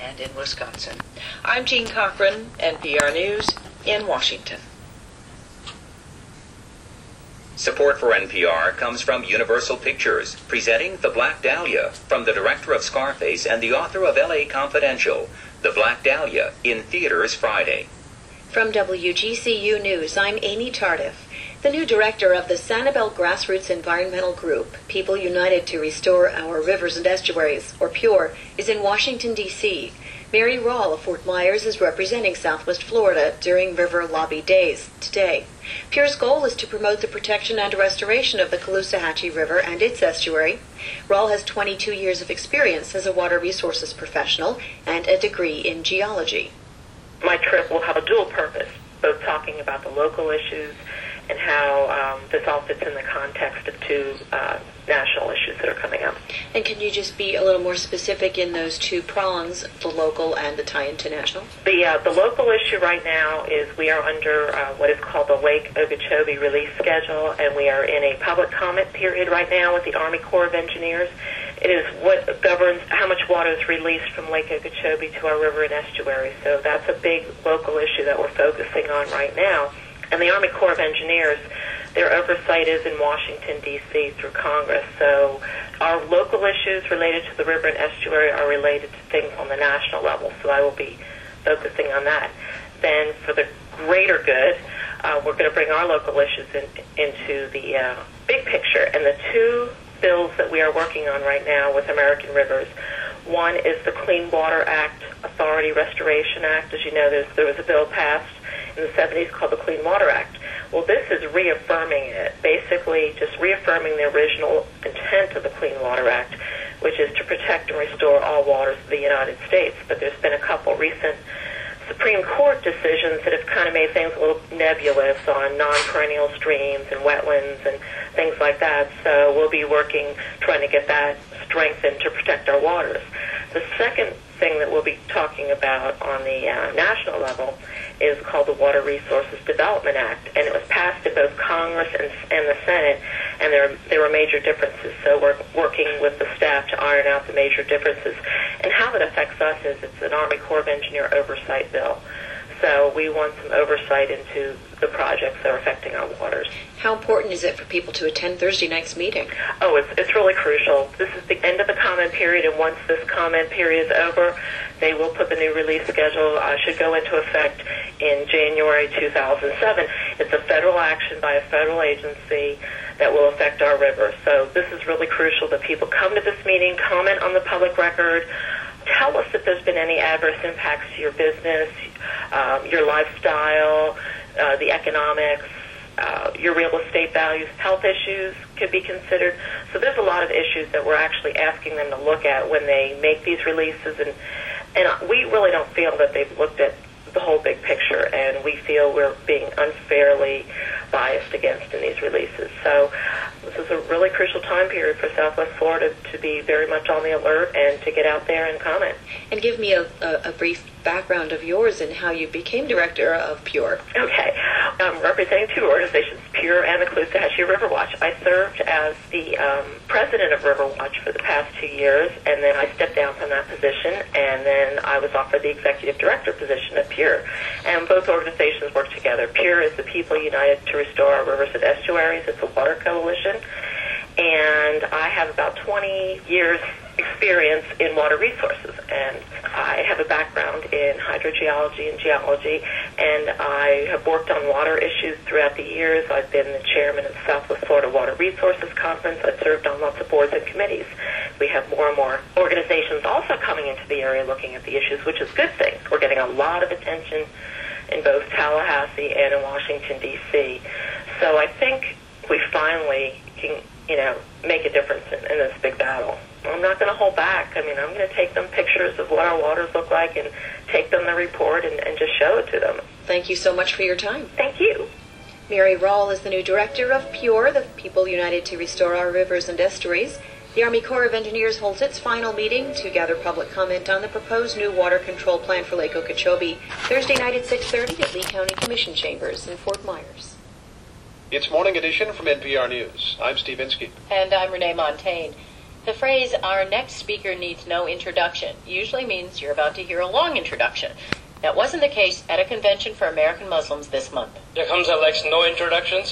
and in Wisconsin. I'm Jean Cochran, NPR News, in Washington. Support for NPR comes from Universal Pictures, presenting The Black Dahlia, from the director of Scarface and the author of L.A. Confidential. The Black Dahlia, in theaters Friday. From WGCU News, I'm Amy Tardif. The new director of the Sanibel Grassroots Environmental Group, People United to Restore Our Rivers and Estuaries, or PURE, is in Washington, D.C. Mary Rawl of Fort Myers is representing Southwest Florida during River Lobby Days today. PURE's goal is to promote the protection and restoration of the Caloosahatchee River and its estuary. Rawl has 22 years of experience as a water resources professional and a degree in geology. My trip will have a dual purpose, both talking about the local issues and how this all fits in the context of two national issues that are coming up. And can you just be a little more specific in those two prongs, the local and the tie into national? The local issue right now is we are under what is called the Lake Okeechobee release schedule, and we are in a public comment period right now with the Army Corps of Engineers. It is what governs how much water is released from Lake Okeechobee to our river and estuary. So that's a big local issue that we're focusing on right now. And the Army Corps of Engineers, their oversight is in Washington, D.C. through Congress. So our local issues related to the river and estuary are related to things on the national level. So I will be focusing on that. Then for the greater good, we're going to bring our local issues into the big picture. And the two bills that we are working on right now with American Rivers, one is the Clean Water Act Authority Restoration Act. As you know, there was a bill passed in the 70s called the Clean Water Act. Well, this is reaffirming it, basically just reaffirming the original intent of the Clean Water Act, which is to protect and restore all waters of the United States. But there's been a couple recent Supreme Court decisions that have kind of made things a little nebulous on non-perennial streams and wetlands and things like that. So we'll be working, trying to get that strengthened to protect our waters. The second thing that we'll be talking about on the national level is called the Water Resources Development Act, and it was passed in both Congress and the Senate, and there were major differences. So we're working with the staff to iron out the major differences. And how that affects us is it's an Army Corps of Engineer oversight bill. So we want some oversight into the projects that are affecting our waters. How important is it for people to attend Thursday night's meeting? Oh, it's really crucial. This is the end of the comment period, and once this comment period is over, they will put the new release schedule, should go into effect in January 2007. It's a federal action by a federal agency that will affect our river. So this is really crucial that people come to this meeting, comment on the public record, tell us if there's been any adverse impacts to your business, your lifestyle, the economics, your real estate values, health issues could be considered. So there's a lot of issues that we're actually asking them to look at when they make these releases, and we really don't feel that they've looked at the whole big picture, and we feel we're being unfairly biased against in these releases. So this is a really crucial time period for Southwest Florida to be very much on the alert and to get out there and comment. And give me a brief background of yours and how you became director of PURE. Okay. I'm representing two organizations, PURE and the Caloosahatchee River Watch. I served as the president of River Watch for the past 2 years, and then I stepped down from that position, and then I was offered the executive director position at PURE. And both organizations work together. PURE is the People United to Restore Our Rivers and Estuaries. It's a water coalition. And I have about 20 years experience in water resources, and I have a background in hydrogeology and geology, and I have worked on water issues throughout the years. I've been the chairman of the Southwest Florida Water Resources Conference. I've served on lots of boards and committees. We have more and more organizations also coming into the area looking at the issues, which is a good thing. We're getting a lot of attention in both Tallahassee and in Washington, D.C. So I think we finally can, make a difference in this big battle. I'm not going to hold back. I mean, I'm going to take them pictures of what our waters look like and take them the report and just show it to them. Thank you so much for your time. Thank you. Mary Rawl is the new director of PURE, the People United to Restore Our Rivers and Estuaries. The Army Corps of Engineers holds its final meeting to gather public comment on the proposed new water control plan for Lake Okeechobee Thursday night at 6:30 at Lee County Commission Chambers in Fort Myers. It's Morning Edition from NPR News. I'm Steve Inskeep. And I'm Renee Montaigne. The phrase, "our next speaker needs no introduction," usually means you're about to hear a long introduction. That wasn't the case at a convention for American Muslims this month. Here comes Alex, no introductions.